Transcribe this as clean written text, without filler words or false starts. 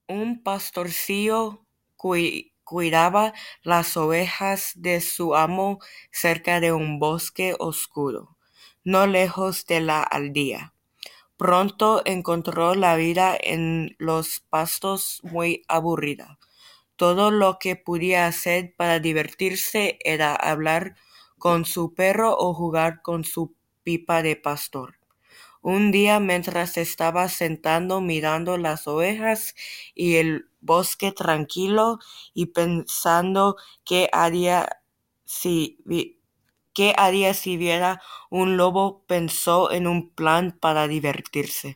Un pastorcillo cuidaba las ovejas de su amo cerca de un bosque oscuro, no lejos de la aldea. Pronto encontró la vida en los pastos muy aburrida. Todo lo que podía hacer para divertirse era hablar con su perro o jugar con su pipa de pastor. Un día, mientras estaba sentado mirando las ovejas y el bosque tranquilo y pensando si, qué haría si viera un lobo, pensó en un plan para divertirse.